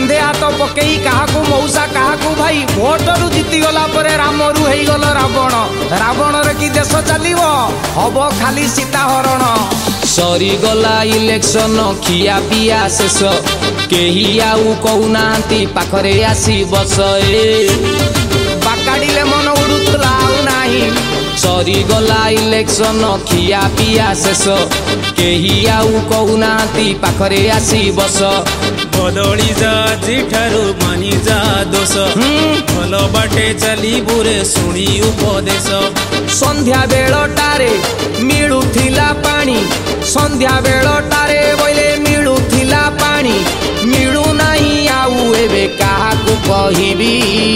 कांधे हाथ पकई काहाकू मौसा काहाकू भाई भोटरू जीती गला परे रामरू हेई गल रावण रावण रे की देश चलिबो हबो खाली सीता हरण सरी गला इलेक्शन खिया पिया शेष केही आउ कहूनांती पाखरे आसी बस बाकाड़ीले मन उड़ुतला आउ नाही सरी गला इलेक्शन खिया पिया शेष केही आउ कहूनांती पाखरे आसी बस बदली जा जिठारू मानी जा दोष भल बाटे चली बुरे शुणी उपदेश संध्या बेलटारे मिलुथिला पानी संध्या बेलटारे बोले मिलुथिला पानी मिलु नाही आउ एबे काहाकू कहिबी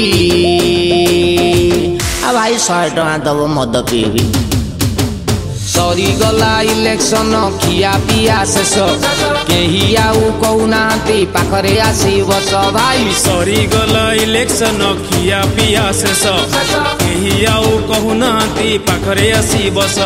आ भाई 100 टका दबो मद पीबी सरी गला इलेक्शन खिया पिया शेष केही आउ कहूनांती पाखरे आसी बस भाई सरी गला इलेक्शन खिया पिया शेष केही आउ कहूनांती पाखरे आसी बस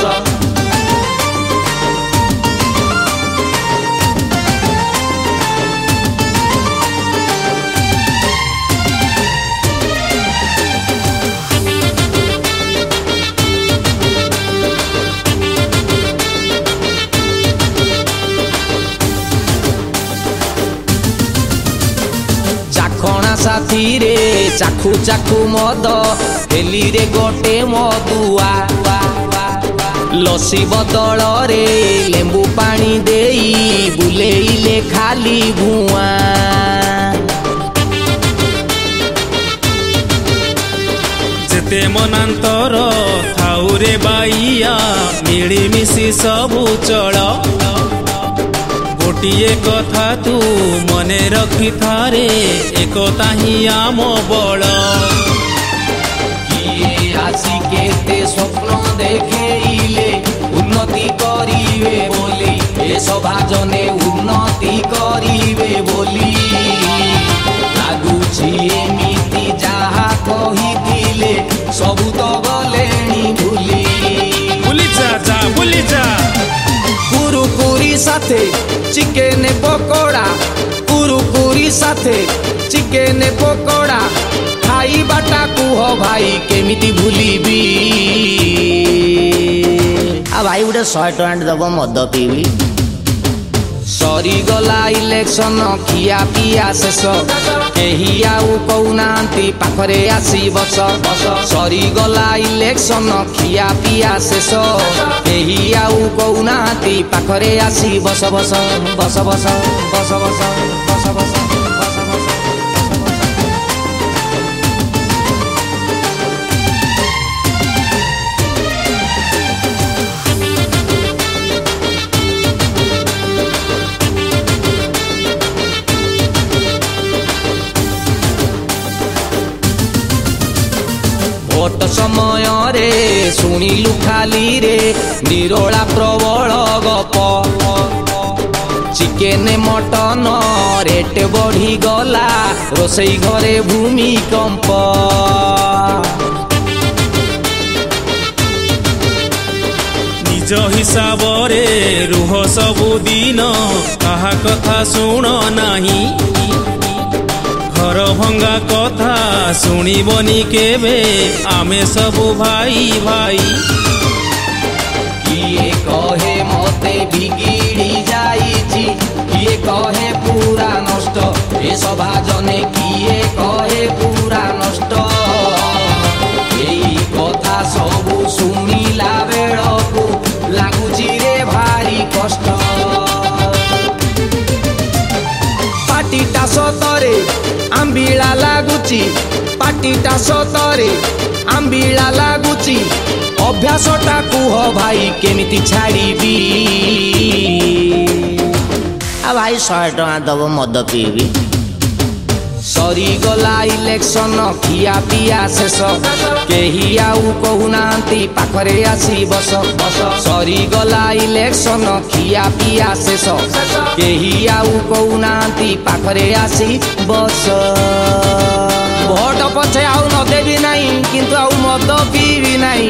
खणा साथी रे चाखू चाखू मद हेली रे गोटे मदुआ लसी बदल रे लेंबू पानी देई बुलेइले खाली भुआ जेते मनांतर थाउ रे बाइया मिलीमिशी सबू चल गोटिए कथा तू मने रखी थारे एकता ही आम बल किए आसी केते स्वप्न देखेइले उन्नति करिवे बोली ए सभा जने उन्नति करिवे बोली लागुछि एमिति जाहा कहिथिले सबु तो गलेनी भूली भूली जा भूली जा कुरुकुरी साथे चिकेन पकोड़ा कुरुकुरी साथे चिकेन पकोड़ा खाई बाटा कुह भाई केमिति भूलिबी आ भाई उडे 100 टका दबो मद पीबी सरी गला इलेक्शन खिया पिया शेष केही आउ कहूनांती पाखरे आसी बस सरी गला इलेक्शन खिया पिया शेष केही आउ कहूनांती पाखरे आसी बस बस बस बस बस बस बस बस भोट समय रे शुणिलु खाली रे निरोला प्रबल गप चिकेन मटन रेट बढ़ी गला रोसई घरे भूमिकंप निज हिसाब रे रुह सबुदिन कहा कथा शुण नाही घर भंगा कथा शुणबनी केबे आमे सबु भाई भाई किए कहे मते बिगिड़ी जाइछि किए कहे पूरा नष्ट ए सभा जने किए कहे पूरा नष्ट एई कथा सबु शुणिला बेलकु लागुछि रे भारी कष्ट पाटीटा सतरे आंबिला लागुची पाटीटा सतरे आंबिला लागुची अभ्यासटा कुह भाई केमिति छाड़ीबी आ भाई 100 टका दबो मद पीबी सरी गला इलेक्शन खिया पिया शेष केही आउ कहूनांती पाखरे आसी बस सरी गला इलेक्शन खिया पिया शेष केही आउ कहूनांती पाखरे आसी बस भोट पछे आउ न देबी नाही किंतु आउ मद पीबी नाही